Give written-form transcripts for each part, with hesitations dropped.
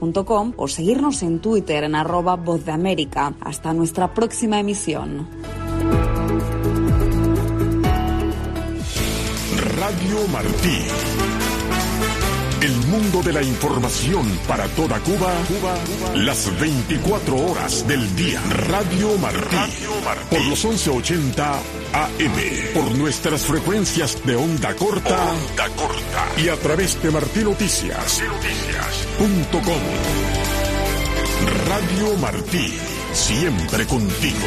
vozdeamerica.com o seguirnos en Twitter en @vozdeamerica. Hasta nuestra próxima emisión. Radio Martí. El mundo de la información para toda Cuba, las 24 horas del día. Radio Martí. Por los 1180 AM. Por nuestras frecuencias de onda corta. Y a través de martinoticias.com. Radio Martí. Siempre contigo.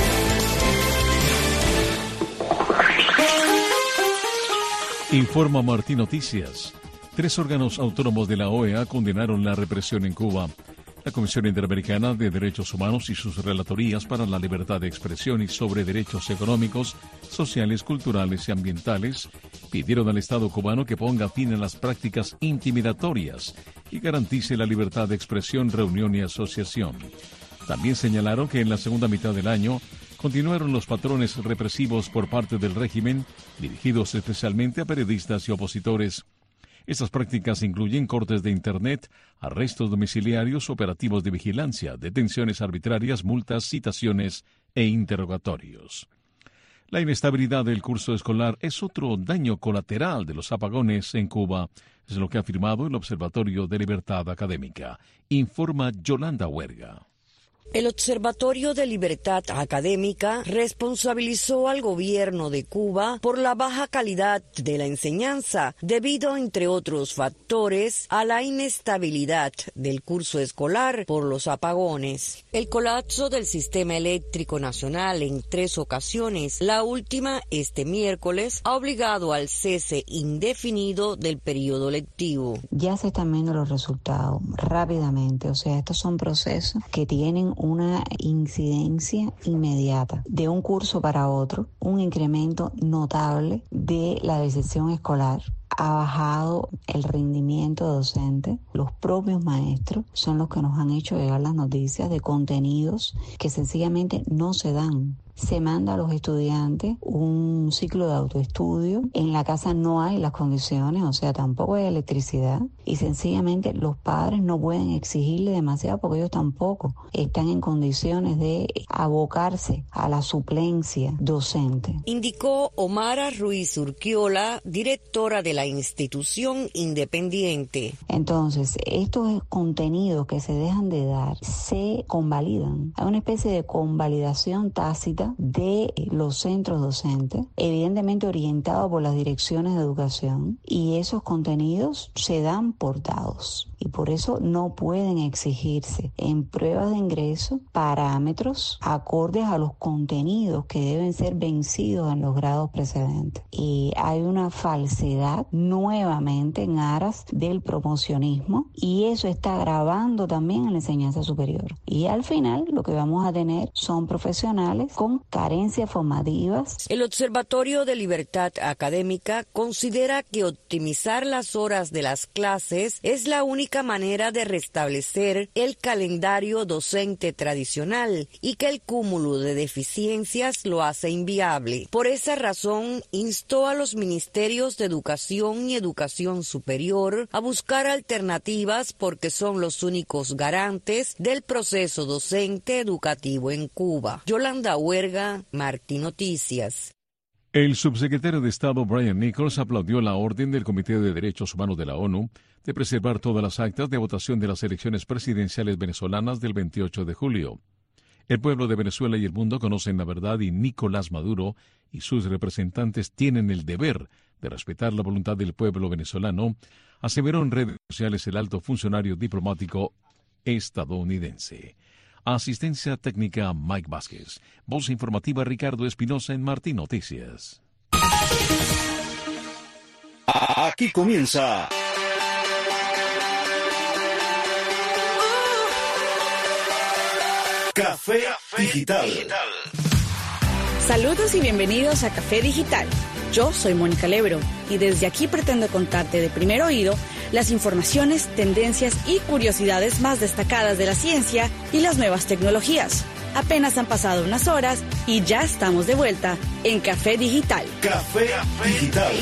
Informa Martí Noticias. 3 órganos autónomos de la OEA condenaron la represión en Cuba. La Comisión Interamericana de Derechos Humanos y sus relatorías para la libertad de expresión y sobre derechos económicos, sociales, culturales y ambientales pidieron al Estado cubano que ponga fin a las prácticas intimidatorias y garantice la libertad de expresión, reunión y asociación. También señalaron que en la segunda mitad del año continuaron los patrones represivos por parte del régimen, dirigidos especialmente a periodistas y opositores. Estas prácticas incluyen cortes de Internet, arrestos domiciliarios, operativos de vigilancia, detenciones arbitrarias, multas, citaciones e interrogatorios. La inestabilidad del curso escolar es otro daño colateral de los apagones en Cuba, es lo que ha afirmado el Observatorio de Libertad Académica. Informa Yolanda Huerga. El Observatorio de Libertad Académica responsabilizó al gobierno de Cuba por la baja calidad de la enseñanza, debido, entre otros factores, a la inestabilidad del curso escolar por los apagones. El colapso del sistema eléctrico nacional en 3 ocasiones, la última este miércoles, ha obligado al cese indefinido del periodo lectivo. Ya se están viendo los resultados rápidamente, o sea, estos son procesos que tienen una incidencia inmediata de un curso para otro, un incremento notable de la deserción escolar. Ha bajado el rendimiento docente. Los propios maestros son los que nos han hecho llegar las noticias de contenidos que sencillamente no se dan. Se manda a los estudiantes un ciclo de autoestudio. En la casa no hay las condiciones, o sea, tampoco hay electricidad. Y sencillamente los padres no pueden exigirle demasiado porque ellos tampoco están en condiciones de abocarse a la suplencia docente. Indicó Omara Ruiz Urquiola, directora de la institución independiente. Entonces, estos contenidos que se dejan de dar se convalidan. Hay una especie de convalidación tácita de los centros docentes, evidentemente orientados por las direcciones de educación, y esos contenidos se dan por dados. Y por eso no pueden exigirse en pruebas de ingreso parámetros acordes a los contenidos que deben ser vencidos en los grados precedentes. Y hay una falsedad nuevamente en aras del promocionismo, y eso está agravando también en la enseñanza superior. Y al final lo que vamos a tener son profesionales con carencias formativas. El Observatorio de Libertad Académica considera que optimizar las horas de las clases es la única manera de restablecer el calendario docente tradicional y que el cúmulo de deficiencias lo hace inviable. Por esa razón, instó a los ministerios de Educación y Educación Superior a buscar alternativas porque son los únicos garantes del proceso docente educativo en Cuba. Yolanda Huerga, Martí Noticias. El subsecretario de Estado Brian Nichols aplaudió la orden del Comité de Derechos Humanos de la ONU de preservar todas las actas de votación de las elecciones presidenciales venezolanas del 28 de julio. El pueblo de Venezuela y el mundo conocen la verdad y Nicolás Maduro y sus representantes tienen el deber de respetar la voluntad del pueblo venezolano, aseveró en redes sociales el alto funcionario diplomático estadounidense. Asistencia técnica Mike Vázquez. Voz informativa Ricardo Espinosa en Martí Noticias. Aquí comienza Café Digital. Saludos y bienvenidos a Café Digital. Yo soy Mónica Lebro y desde aquí pretendo contarte de primer oído las informaciones, tendencias y curiosidades más destacadas de la ciencia y las nuevas tecnologías. Apenas han pasado unas horas y ya estamos de vuelta en Café Digital. Café Digital.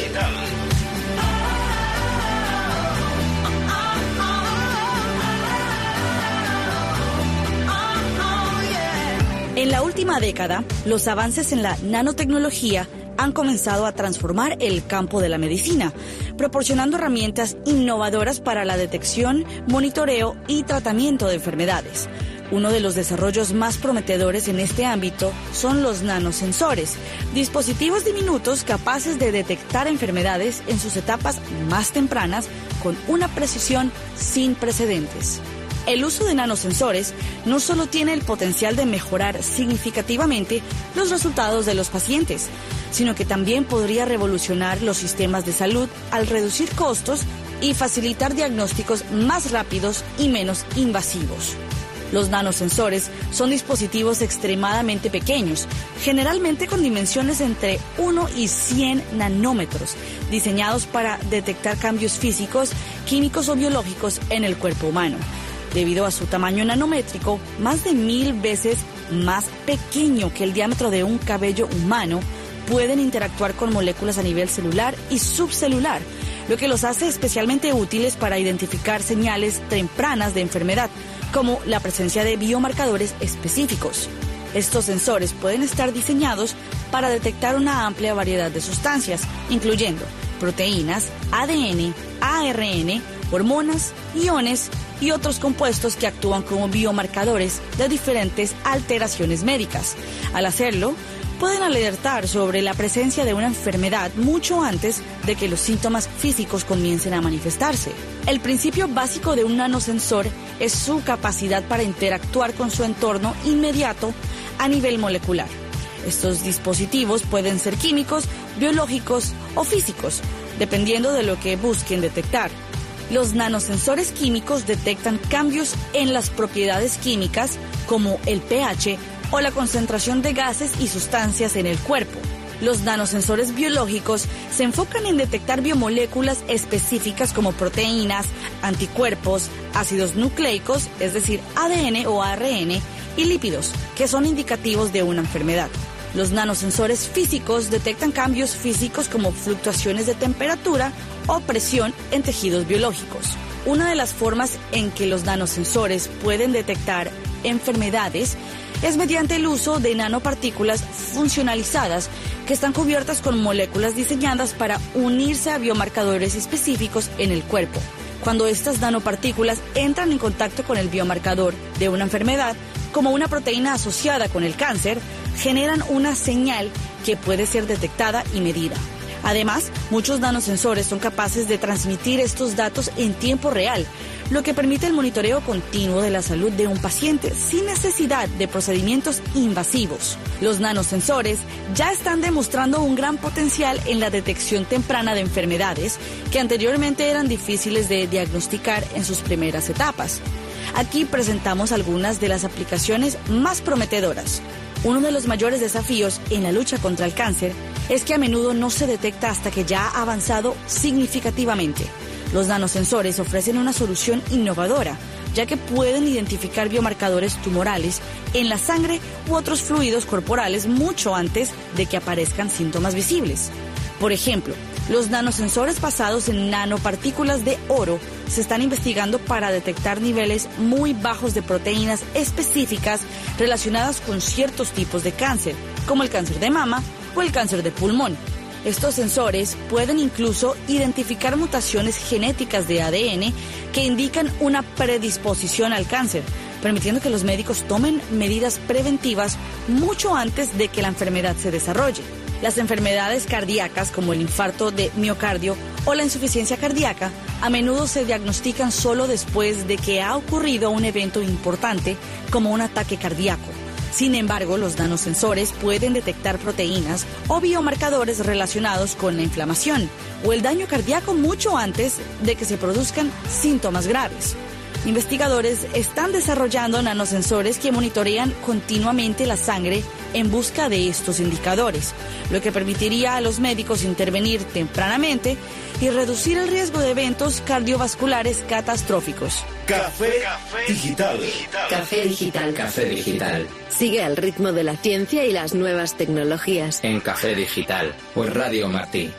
En la última década, los avances en la nanotecnología han comenzado a transformar el campo de la medicina, proporcionando herramientas innovadoras para la detección, monitoreo y tratamiento de enfermedades. Uno de los desarrollos más prometedores en este ámbito son los nanosensores, dispositivos diminutos capaces de detectar enfermedades en sus etapas más tempranas con una precisión sin precedentes. El uso de nanosensores no solo tiene el potencial de mejorar significativamente los resultados de los pacientes, sino que también podría revolucionar los sistemas de salud al reducir costos y facilitar diagnósticos más rápidos y menos invasivos. Los nanosensores son dispositivos extremadamente pequeños, generalmente con dimensiones entre 1 y 100 nanómetros, diseñados para detectar cambios físicos, químicos o biológicos en el cuerpo humano. Debido a su tamaño nanométrico, más de 1000 veces más pequeño que el diámetro de un cabello humano, pueden interactuar con moléculas a nivel celular y subcelular, lo que los hace especialmente útiles para identificar señales tempranas de enfermedad, como la presencia de biomarcadores específicos. Estos sensores pueden estar diseñados para detectar una amplia variedad de sustancias, incluyendo proteínas, ADN, ARN, hormonas, iones y otros compuestos que actúan como biomarcadores de diferentes alteraciones médicas. Al hacerlo, pueden alertar sobre la presencia de una enfermedad mucho antes de que los síntomas físicos comiencen a manifestarse. El principio básico de un nanosensor es su capacidad para interactuar con su entorno inmediato a nivel molecular. Estos dispositivos pueden ser químicos, biológicos o físicos, dependiendo de lo que busquen detectar. Los nanosensores químicos detectan cambios en las propiedades químicas, como el pH o la concentración de gases y sustancias en el cuerpo. Los nanosensores biológicos se enfocan en detectar biomoléculas específicas como proteínas, anticuerpos, ácidos nucleicos, es decir, ADN o ARN, y lípidos, que son indicativos de una enfermedad. Los nanosensores físicos detectan cambios físicos como fluctuaciones de temperatura o presión en tejidos biológicos. Una de las formas en que los nanosensores pueden detectar enfermedades es mediante el uso de nanopartículas funcionalizadas que están cubiertas con moléculas diseñadas para unirse a biomarcadores específicos en el cuerpo. Cuando estas nanopartículas entran en contacto con el biomarcador de una enfermedad, como una proteína asociada con el cáncer, generan una señal que puede ser detectada y medida. Además, muchos nanosensores son capaces de transmitir estos datos en tiempo real, lo que permite el monitoreo continuo de la salud de un paciente sin necesidad de procedimientos invasivos. Los nanosensores ya están demostrando un gran potencial en la detección temprana de enfermedades que anteriormente eran difíciles de diagnosticar en sus primeras etapas. Aquí presentamos algunas de las aplicaciones más prometedoras. Uno de los mayores desafíos en la lucha contra el cáncer es que a menudo no se detecta hasta que ya ha avanzado significativamente. Los nanosensores ofrecen una solución innovadora, ya que pueden identificar biomarcadores tumorales en la sangre u otros fluidos corporales mucho antes de que aparezcan síntomas visibles. Por ejemplo, los nanosensores basados en nanopartículas de oro se están investigando para detectar niveles muy bajos de proteínas específicas relacionadas con ciertos tipos de cáncer, como el cáncer de mama o el cáncer de pulmón. Estos sensores pueden incluso identificar mutaciones genéticas de ADN que indican una predisposición al cáncer, permitiendo que los médicos tomen medidas preventivas mucho antes de que la enfermedad se desarrolle. Las enfermedades cardíacas como el infarto de miocardio o la insuficiencia cardíaca a menudo se diagnostican solo después de que ha ocurrido un evento importante como un ataque cardíaco. Sin embargo, los nanosensores pueden detectar proteínas o biomarcadores relacionados con la inflamación o el daño cardíaco mucho antes de que se produzcan síntomas graves. Investigadores están desarrollando nanosensores que monitorean continuamente la sangre en busca de estos indicadores, lo que permitiría a los médicos intervenir tempranamente y reducir el riesgo de eventos cardiovasculares catastróficos. Café Digital. Café Digital. Café Digital. Sigue al ritmo de la ciencia y las nuevas tecnologías. En Café Digital, por Radio Martí.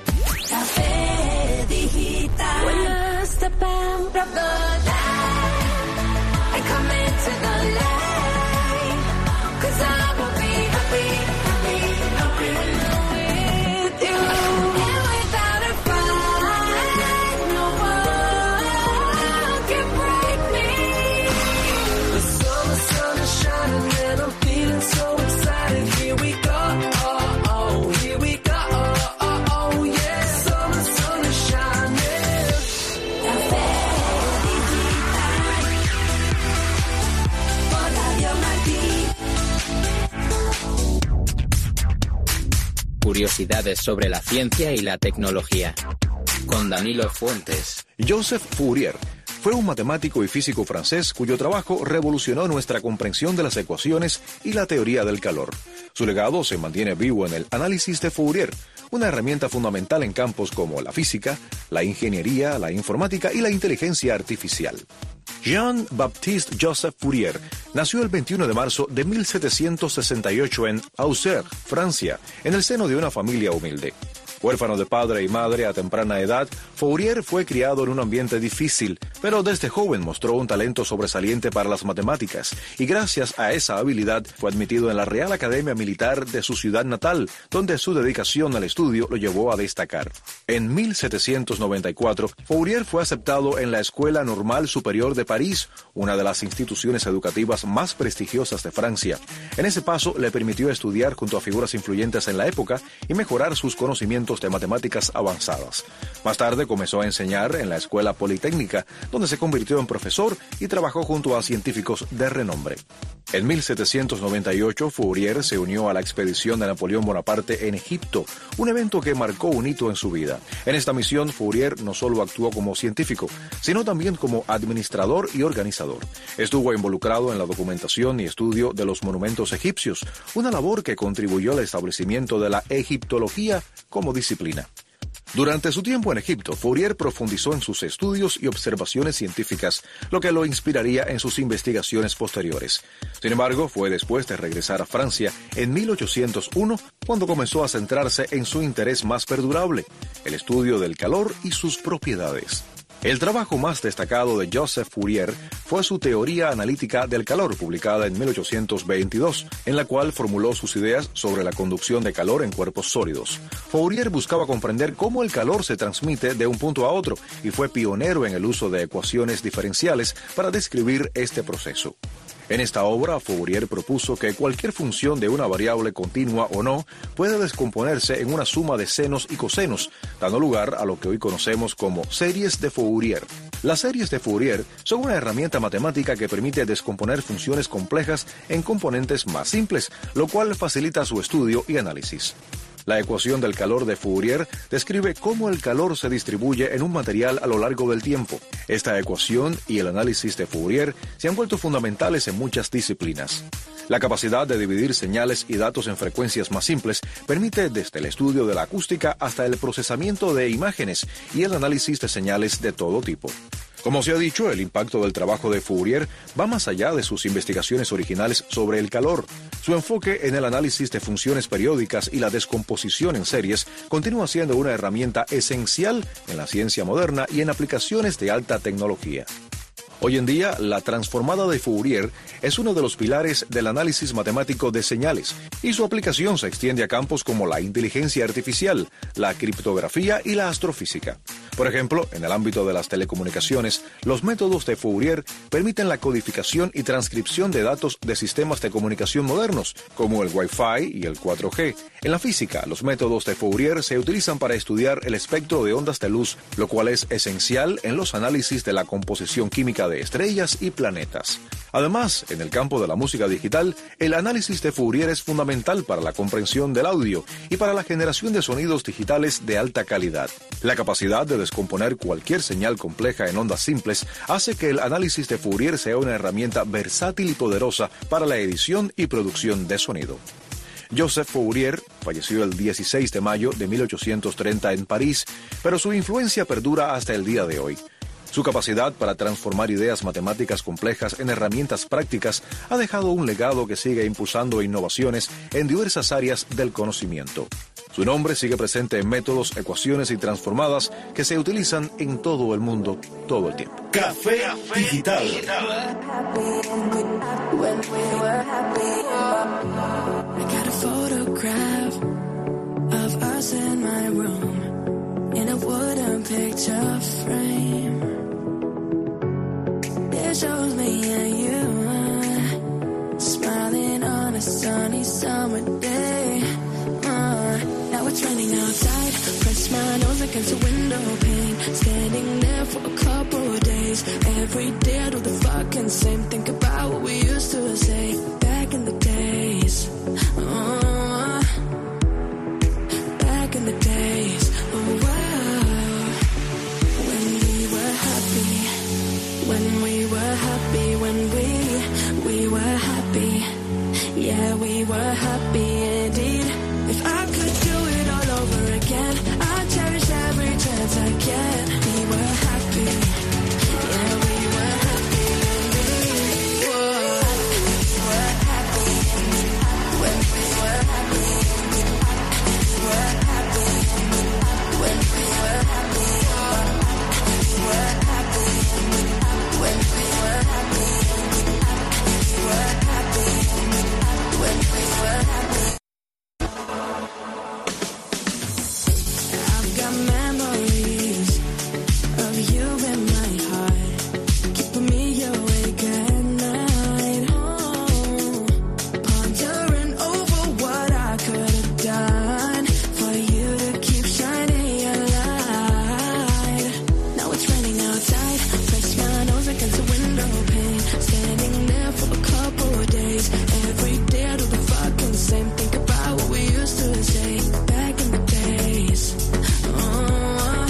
Café Digital. When I step out of the light, I come into the light, 'cause I will curiosidades sobre la ciencia y la tecnología. Con Danilo Fuentes. Joseph Fourier fue un matemático y físico francés cuyo trabajo revolucionó nuestra comprensión de las ecuaciones y la teoría del calor. Su legado se mantiene vivo en el análisis de Fourier, una herramienta fundamental en campos como la física, la ingeniería, la informática y la inteligencia artificial. Jean-Baptiste Joseph Fourier nació el 21 de marzo de 1768 en Auxerre, Francia, en el seno de una familia humilde. Huérfano de padre y madre a temprana edad, Fourier fue criado en un ambiente difícil, pero desde joven mostró un talento sobresaliente para las matemáticas y gracias a esa habilidad fue admitido en la Real Academia Militar de su ciudad natal, donde su dedicación al estudio lo llevó a destacar. En 1794, Fourier fue aceptado en la Escuela Normal Superior de París, una de las instituciones educativas más prestigiosas de Francia. En ese paso le permitió estudiar junto a figuras influyentes en la época y mejorar sus conocimientos de matemáticas avanzadas. Más tarde comenzó a enseñar en la Escuela Politécnica, donde se convirtió en profesor y trabajó junto a científicos de renombre. En 1798, Fourier se unió a la expedición de Napoleón Bonaparte en Egipto, un evento que marcó un hito en su vida. En esta misión, Fourier no solo actuó como científico, sino también como administrador y organizador. Estuvo involucrado en la documentación y estudio de los monumentos egipcios, una labor que contribuyó al establecimiento de la egiptología como disciplina. Durante su tiempo en Egipto, Fourier profundizó en sus estudios y observaciones científicas, lo que lo inspiraría en sus investigaciones posteriores. Sin embargo, fue después de regresar a Francia, en 1801, cuando comenzó a centrarse en su interés más perdurable, el estudio del calor y sus propiedades. El trabajo más destacado de Joseph Fourier fue su teoría analítica del calor, publicada en 1822, en la cual formuló sus ideas sobre la conducción de calor en cuerpos sólidos. Fourier buscaba comprender cómo el calor se transmite de un punto a otro y fue pionero en el uso de ecuaciones diferenciales para describir este proceso. En esta obra, Fourier propuso que cualquier función de una variable continua o no puede descomponerse en una suma de senos y cosenos, dando lugar a lo que hoy conocemos como series de Fourier. Las series de Fourier son una herramienta matemática que permite descomponer funciones complejas en componentes más simples, lo cual facilita su estudio y análisis. La ecuación del calor de Fourier describe cómo el calor se distribuye en un material a lo largo del tiempo. Esta ecuación y el análisis de Fourier se han vuelto fundamentales en muchas disciplinas. La capacidad de dividir señales y datos en frecuencias más simples permite desde el estudio de la acústica hasta el procesamiento de imágenes y el análisis de señales de todo tipo. Como se ha dicho, el impacto del trabajo de Fourier va más allá de sus investigaciones originales sobre el calor. Su enfoque en el análisis de funciones periódicas y la descomposición en series continúa siendo una herramienta esencial en la ciencia moderna y en aplicaciones de alta tecnología. Hoy en día, la transformada de Fourier es uno de los pilares del análisis matemático de señales, y su aplicación se extiende a campos como la inteligencia artificial, la criptografía y la astrofísica. Por ejemplo, en el ámbito de las telecomunicaciones, los métodos de Fourier permiten la codificación y transcripción de datos de sistemas de comunicación modernos, como el Wi-Fi y el 4G. En la física, los métodos de Fourier se utilizan para estudiar el espectro de ondas de luz, lo cual es esencial en los análisis de la composición química de estrellas y planetas. Además, en el campo de la música digital, el análisis de Fourier es fundamental para la comprensión del audio y para la generación de sonidos digitales de alta calidad. La capacidad de descomponer cualquier señal compleja en ondas simples hace que el análisis de Fourier sea una herramienta versátil y poderosa para la edición y producción de sonido. Joseph Fourier falleció el 16 de mayo de 1830 en París, pero su influencia perdura hasta el día de hoy. Su capacidad para transformar ideas matemáticas complejas en herramientas prácticas ha dejado un legado que sigue impulsando innovaciones en diversas áreas del conocimiento. Su nombre sigue presente en métodos, ecuaciones y transformadas que se utilizan en todo el mundo, todo el tiempo. Café Digital. It shows me and you smiling on a sunny summer day. Now it's raining outside. Press my nose against the window pane. Standing there for a couple of days. Every day I do the fucking same. Think about what we used to say back in the days. were happy indeed. If I could do it all over again, I'd cherish every chance I get. We were happy, yeah, we were happy indeed. Whoa. We were happy when we were happy. We were happy when we were happy. We were happy when we were happy. We were happy when we were happy. I've got memories of you in my heart, keeping me awake at night. Oh, pondering over what I could have done for you to keep shining your light. Now it's raining outside, press my nose against the window pane, standing there for a couple of days. Every day I do the fucking same, think about what we used to say back in the days. Oh,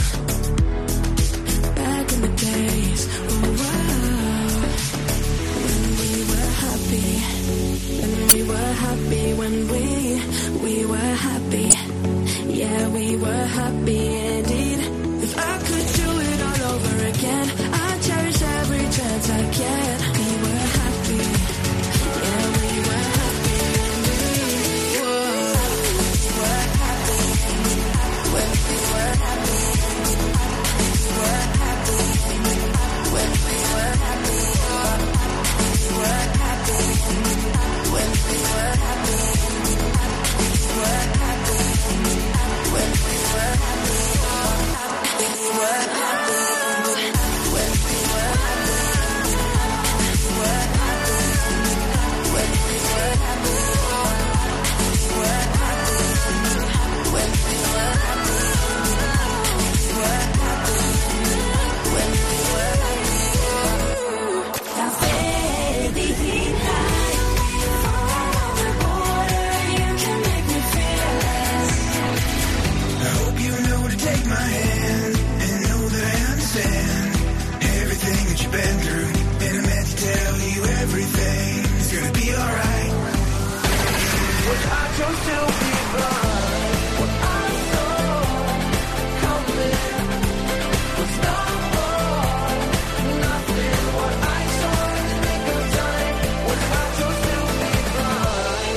back in the days. Oh, wow. When we were happy, when we were happy, when we were happy. Yeah, we were happy indeed. If I could do it all over again, I'd cherish every chance I get. We were happy. Yeah, we were happy indeed. Whoa. We were happy when we were happy. We were happy when we were happy. We were happy when we were happy. We were happy when we were happy. We were happy when we were happy. We were happy when we were happy. We were happy when we were happy. We were happy when we were happy. Café Digital. Over the border, you can make me fearless. I hope you know to take my hand and know that I understand everything that you've been through. And I'm meant to tell you everything is gonna be alright. What I chose to be blind, what I saw coming was not hard, nothing. What I saw in the nick of time, what I chose to be blind.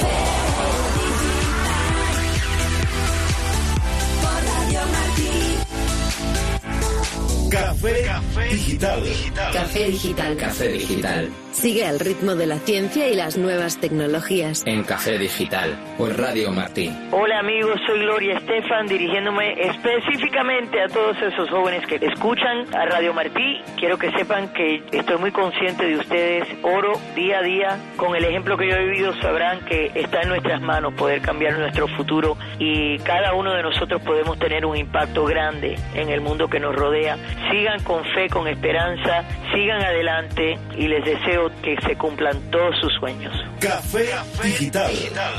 Por Radio Martí. Café Digital. Café Digital. Café Digital. Sigue al ritmo de la ciencia y las nuevas tecnologías. En Café Digital. Por Radio Martí. Hola amigos, soy Gloria Estefan, dirigiéndome específicamente a todos esos jóvenes que escuchan a Radio Martí. Quiero que sepan que estoy muy consciente de ustedes. Oro día a día. Con el ejemplo que yo he vivido sabrán que está en nuestras manos poder cambiar nuestro futuro y cada uno de nosotros podemos tener un impacto grande en el mundo que nos rodea. Sigan con fe, con esperanza, sigan adelante y les deseo que se cumplan todos sus sueños. Café Digital.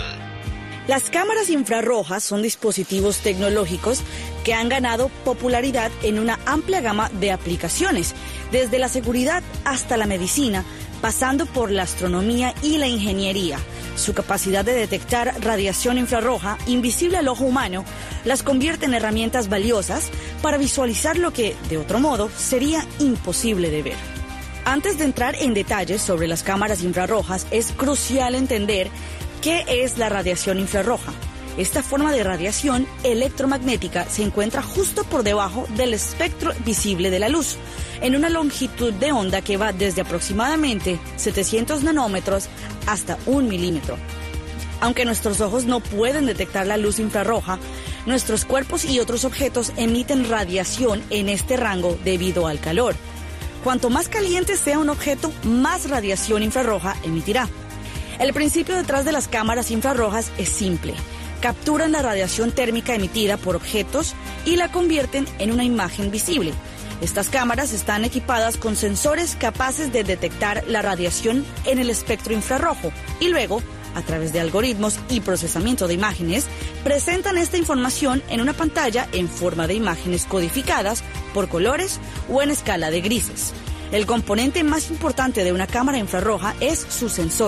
Las cámaras infrarrojas son dispositivos tecnológicos que han ganado popularidad en una amplia gama de aplicaciones, desde la seguridad hasta la medicina, pasando por la astronomía y la ingeniería. Su capacidad de detectar radiación infrarroja, invisible al ojo humano, las convierte en herramientas valiosas para visualizar lo que, de otro modo, sería imposible de ver. Antes de entrar en detalles sobre las cámaras infrarrojas, es crucial entender qué es la radiación infrarroja. Esta forma de radiación electromagnética se encuentra justo por debajo del espectro visible de la luz, en una longitud de onda que va desde aproximadamente 700 nanómetros hasta 1 milímetro. Aunque nuestros ojos no pueden detectar la luz infrarroja, nuestros cuerpos y otros objetos emiten radiación en este rango debido al calor. Cuanto más caliente sea un objeto, más radiación infrarroja emitirá. El principio detrás de las cámaras infrarrojas es simple. Capturan la radiación térmica emitida por objetos y la convierten en una imagen visible. Estas cámaras están equipadas con sensores capaces de detectar la radiación en el espectro infrarrojo y luego, a través de algoritmos y procesamiento de imágenes, presentan esta información en una pantalla en forma de imágenes codificadas por colores o en escala de grises. El componente más importante de una cámara infrarroja es su sensor,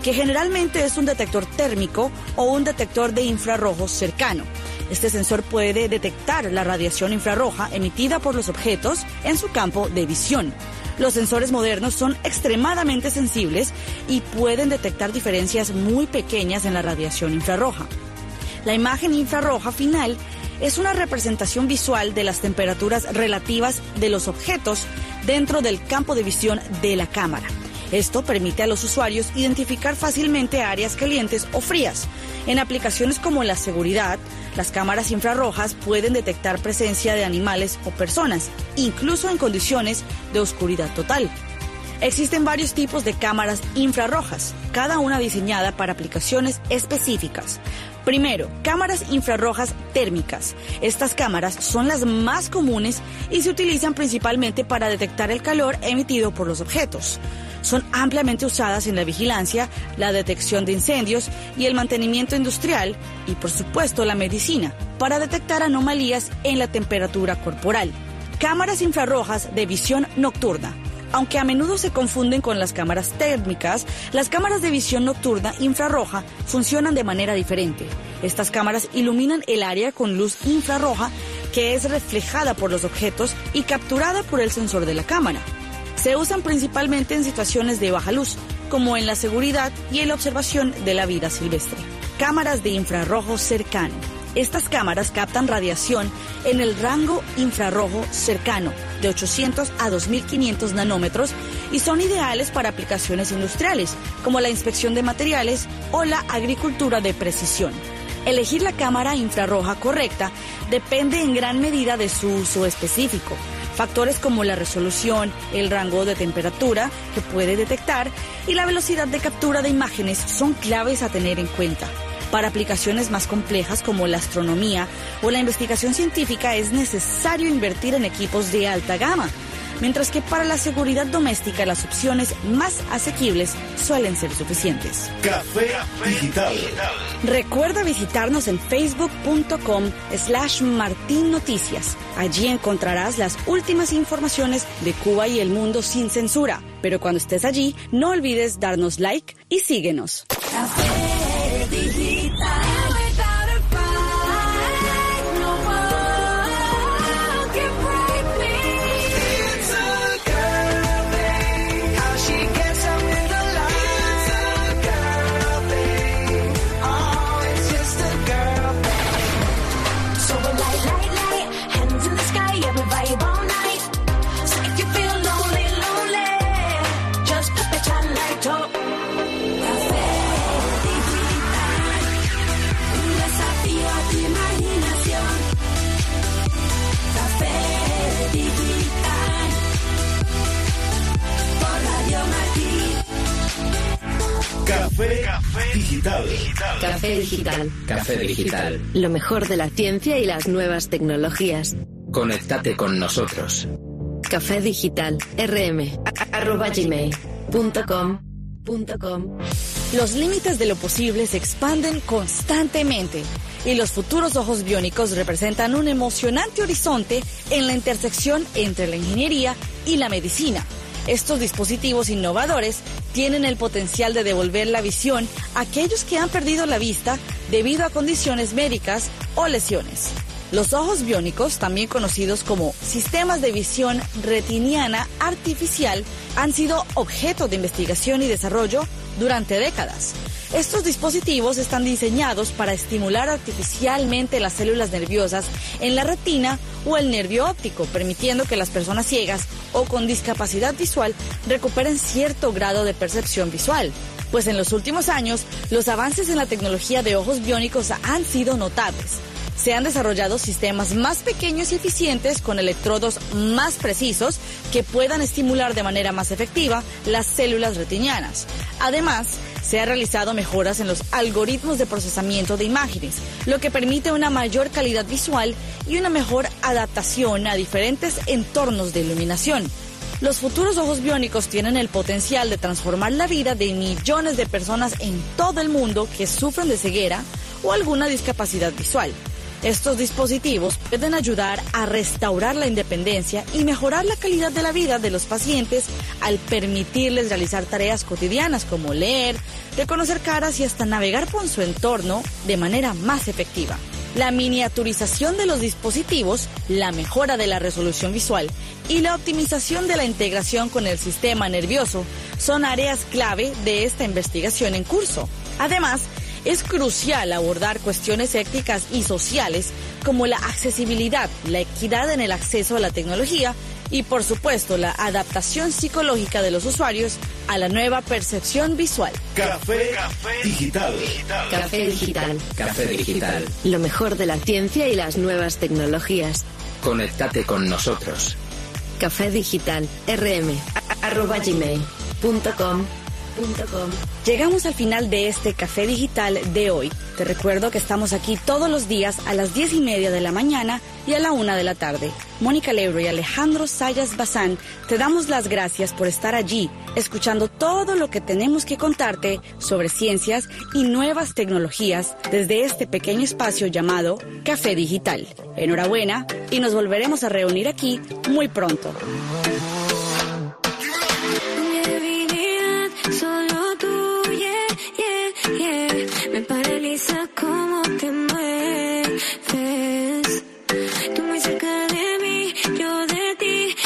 que generalmente es un detector térmico o un detector de infrarrojos cercano. Este sensor puede detectar la radiación infrarroja emitida por los objetos en su campo de visión. Los sensores modernos son extremadamente sensibles y pueden detectar diferencias muy pequeñas en la radiación infrarroja. La imagen infrarroja final es una representación visual de las temperaturas relativas de los objetos dentro del campo de visión de la cámara. Esto permite a los usuarios identificar fácilmente áreas calientes o frías. En aplicaciones como la seguridad, las cámaras infrarrojas pueden detectar presencia de animales o personas, incluso en condiciones de oscuridad total. Existen varios tipos de cámaras infrarrojas, cada una diseñada para aplicaciones específicas. Primero, cámaras infrarrojas térmicas. Estas cámaras son las más comunes y se utilizan principalmente para detectar el calor emitido por los objetos. Son ampliamente usadas en la vigilancia, la detección de incendios y el mantenimiento industrial y, por supuesto, la medicina, para detectar anomalías en la temperatura corporal. Cámaras infrarrojas de visión nocturna. Aunque a menudo se confunden con las cámaras térmicas, las cámaras de visión nocturna infrarroja funcionan de manera diferente. Estas cámaras iluminan el área con luz infrarroja que es reflejada por los objetos y capturada por el sensor de la cámara. Se usan principalmente en situaciones de baja luz, como en la seguridad y en la observación de la vida silvestre. Cámaras de infrarrojo cercano. Estas cámaras captan radiación en el rango infrarrojo cercano de 800 a 2500 nanómetros y son ideales para aplicaciones industriales, como la inspección de materiales o la agricultura de precisión. Elegir la cámara infrarroja correcta depende en gran medida de su uso específico. Factores como la resolución, el rango de temperatura que puede detectar y la velocidad de captura de imágenes son claves a tener en cuenta. Para aplicaciones más complejas como la astronomía o la investigación científica es necesario invertir en equipos de alta gama, mientras que para la seguridad doméstica las opciones más asequibles suelen ser suficientes. Café Digital. Recuerda visitarnos en facebook.com/martinnoticias. Allí encontrarás las últimas informaciones de Cuba y el mundo sin censura. Pero cuando estés allí, no olvides darnos like y síguenos. Café Digital. Café Digital. Café Digital. Café Digital. Lo mejor de la ciencia y las nuevas tecnologías. Conéctate con nosotros. Café Digital. rm@gmail.com. Los límites de lo posible se expanden constantemente y los futuros ojos biónicos representan un emocionante horizonte en la intersección entre la ingeniería y la medicina. Estos dispositivos innovadores tienen el potencial de devolver la visión a aquellos que han perdido la vista debido a condiciones médicas o lesiones. Los ojos biónicos, también conocidos como sistemas de visión retiniana artificial, han sido objeto de investigación y desarrollo durante décadas. Estos dispositivos están diseñados para estimular artificialmente las células nerviosas en la retina o el nervio óptico, permitiendo que las personas ciegas o con discapacidad visual recuperen cierto grado de percepción visual. Pues en los últimos años, los avances en la tecnología de ojos biónicos han sido notables. Se han desarrollado sistemas más pequeños y eficientes con electrodos más precisos que puedan estimular de manera más efectiva las células retinianas. Además, se han realizado mejoras en los algoritmos de procesamiento de imágenes, lo que permite una mayor calidad visual y una mejor adaptación a diferentes entornos de iluminación. Los futuros ojos biónicos tienen el potencial de transformar la vida de millones de personas en todo el mundo que sufren de ceguera o alguna discapacidad visual. Estos dispositivos pueden ayudar a restaurar la independencia y mejorar la calidad de la vida de los pacientes al permitirles realizar tareas cotidianas como leer, reconocer caras y hasta navegar por su entorno de manera más efectiva. La miniaturización de los dispositivos, la mejora de la resolución visual y la optimización de la integración con el sistema nervioso son áreas clave de esta investigación en curso. Además, es crucial abordar cuestiones éticas y sociales como la accesibilidad, la equidad en el acceso a la tecnología y, por supuesto, la adaptación psicológica de los usuarios a la nueva percepción visual. Café Digital. Café Digital. Café Digital. Lo mejor de la ciencia y las nuevas tecnologías. Conéctate con nosotros. Café Digital, rm@gmail.com. Llegamos al final de este Café Digital de hoy. Te recuerdo que estamos aquí todos los días a las 10:30 de la mañana y a la 1 de la tarde. Mónica Lebro y Alejandro Sayas Bazán te damos las gracias por estar allí, escuchando todo lo que tenemos que contarte sobre ciencias y nuevas tecnologías desde este pequeño espacio llamado Café Digital. Enhorabuena y nos volveremos a reunir aquí muy pronto. Solo tú, me paraliza cómo te mueves. Tú muy cerca de mí, yo de ti,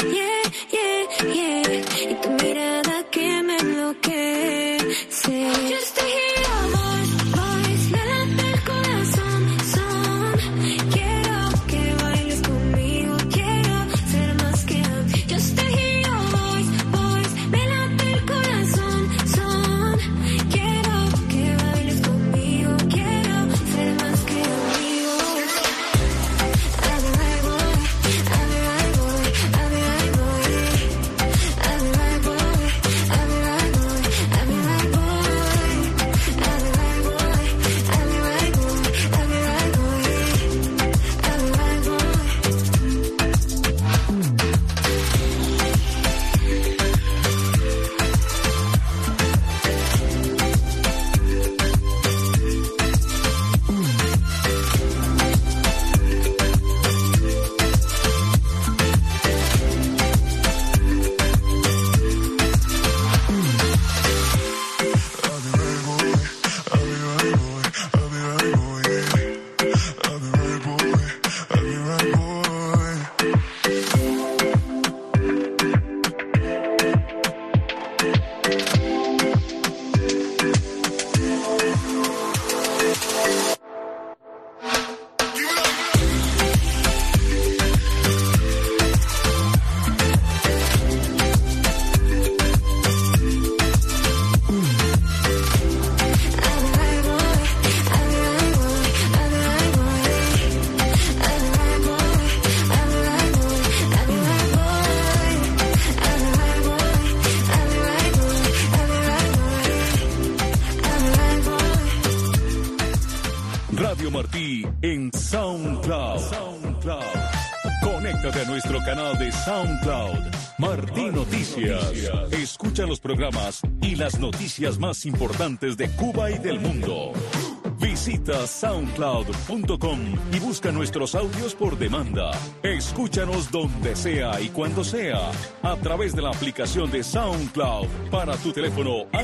y tu mirada que me enloquece. Just to hear your voice, me late el corazón, quiero que bailes conmigo, quiero ser más que just to hear your voice, me late el corazón, quiero que bailes conmigo, quiero ser más que amigos. I'll be right boy, I'll be right boy, I'll be right boy, I'll be right boy, I'll be right boy, I'll be right boy, I'll be right boy, I'll be right boy, I'll be right boy, I'll be right boy. Radio Martí en SoundCloud. Conéctate a nuestro canal de SoundCloud, Martí Noticias. Escucha los programas y las noticias más importantes de Cuba y del mundo. Visita soundcloud.com y busca nuestros audios por demanda. Escúchanos donde sea y cuando sea, a través de la aplicación de SoundCloud para tu teléfono